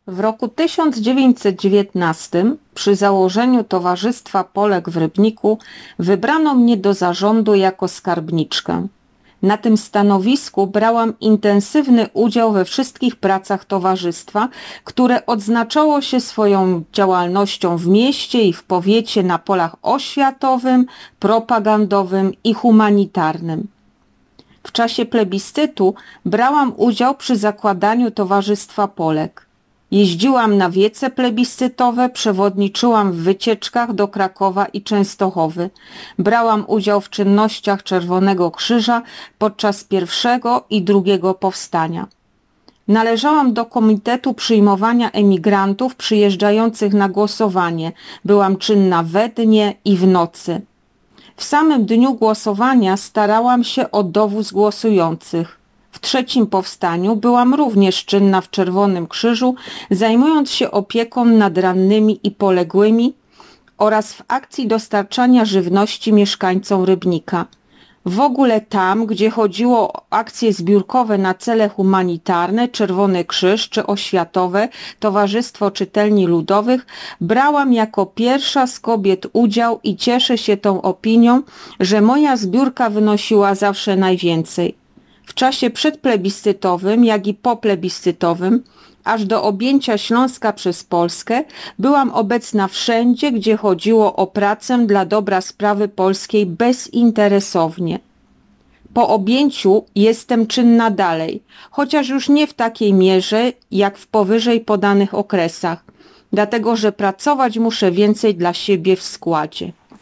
W roku 1919 przy założeniu Towarzystwa Polek w Rybniku wybrano mnie do zarządu jako skarbniczkę. Na tym stanowisku brałam intensywny udział we wszystkich pracach towarzystwa, które odznaczało się swoją działalnością w mieście i w powiecie na polach oświatowym, propagandowym i humanitarnym. W czasie plebiscytu brałam udział przy zakładaniu Towarzystwa Polek. Jeździłam na wiece plebiscytowe, przewodniczyłam w wycieczkach do Krakowa i Częstochowy. Brałam udział w czynnościach Czerwonego Krzyża podczas pierwszego i drugiego powstania. Należałam do Komitetu Przyjmowania Emigrantów przyjeżdżających na głosowanie. Byłam czynna we dnie i w nocy. W samym dniu głosowania starałam się o dowóz głosujących. W trzecim powstaniu byłam również czynna w Czerwonym Krzyżu, zajmując się opieką nad rannymi i poległymi oraz w akcji dostarczania żywności mieszkańcom Rybnika. W ogóle tam, gdzie chodziło o akcje zbiórkowe na cele humanitarne, Czerwony Krzyż czy oświatowe, Towarzystwo Czytelni Ludowych, brałam jako pierwsza z kobiet udział i cieszę się tą opinią, że moja zbiórka wynosiła zawsze najwięcej. W czasie przedplebiscytowym, jak i poplebiscytowym, aż do objęcia Śląska przez Polskę, byłam obecna wszędzie, gdzie chodziło o pracę dla dobra sprawy polskiej bezinteresownie. Po objęciu jestem czynna dalej, chociaż już nie w takiej mierze, jak w powyżej podanych okresach, dlatego że pracować muszę więcej dla siebie w składzie.